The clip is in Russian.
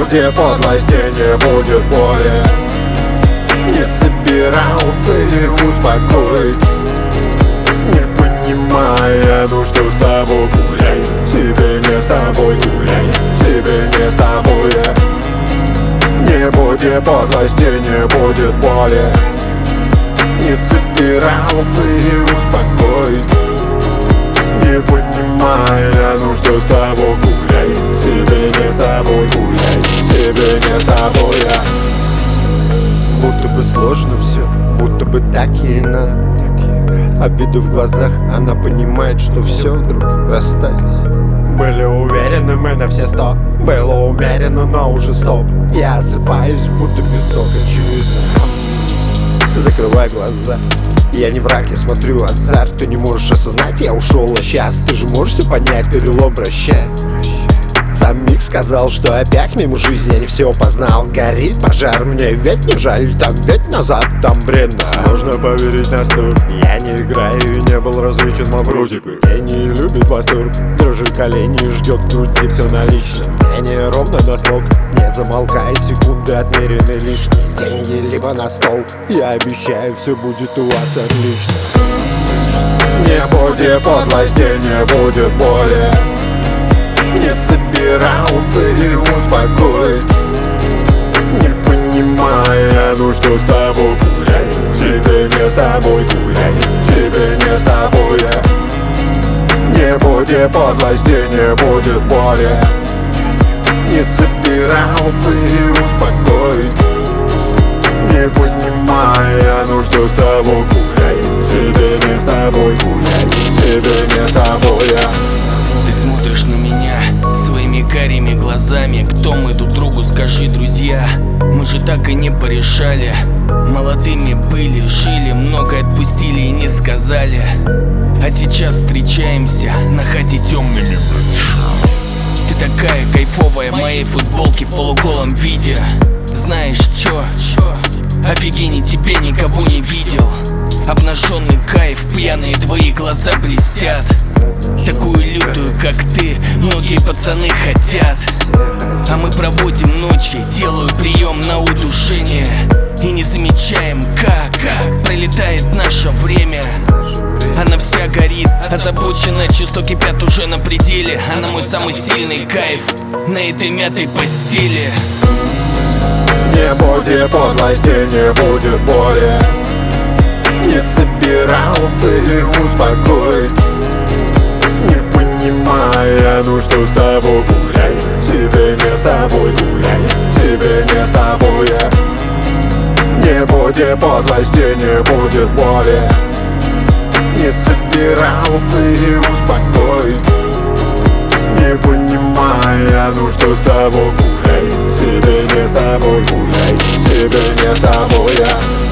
будет подлости, не будет боли. Не собирался их успокоить, не понимая, ну что с тобой гулять. Себе не с тобой гулять, себе не с тобой. Не будет подлости, не будет боли. Не собирался их успокоить, не понимая, ну что с тобой гулять. Себе не с тобой гулять, себе не с тобой. Будто бы сложно все, будто бы так ей надо. Обиду в глазах, она понимает, что все, вдруг расстались. Были уверены мы на все 100, было умеренно, но уже стоп. Я осыпаюсь, будто песок, очевидно. Закрывай глаза, я не враг, я смотрю азарт. Ты не можешь осознать, я ушел, а сейчас ты же можешь все понять, перелом прощай. Сам Мик сказал, что опять мимо жизни я не все познал. Горит пожар, мне ведь не жаль, там ведь назад, там бренно. Сложно поверить на сто, я не играю и не был различен вроде бы. Не любит восторг, дрожит колени, ждет в груди все налично. Мне ровно на слог, не замолкай, секунды отмерены лишние. Деньги либо на стол, я обещаю, все будет у вас отлично. Не будет подлости, не будет боли. Не собирался их успокоить, не понимая, ну что с тобой гулять. Себе не с тобой гулять, себе не с тобой. Не будет подлости, не будет боли. Не собирался их успокоить, не понимая, ну что с тобой гулять. Себе не с тобой гулять, себе не с тобой. Ты смотришь на меня своими карими глазами. Кто мы друг другу, скажи, друзья? Мы же так и не порешали. Молодыми были, жили, многое отпустили и не сказали. А сейчас встречаемся на хате темными. Ты такая кайфовая в моей футболке в полуголом виде. Знаешь чё? Офигеней, тебе никого не видел. Обнаженный кайф, пьяные твои глаза блестят. Такую лютую, как ты, многие пацаны хотят. А мы проводим ночи, делаю прием на удушение. И не замечаем, как пролетает наше время. Она вся горит, озабочена, чувства кипят уже на пределе. Она мой самый сильный кайф на этой мятой постели. Не будет подлости, не будет боли. Не собирался их успокоить, не понимая, ну что с тобой гулять. Себе не с тобой гулять, себе не с тобой. Не будет подлости, не будет боли. Не собирался их успокоить, не понимая, ну что с тобой гулять. Себе не с тобой гулять, себе не с тобой.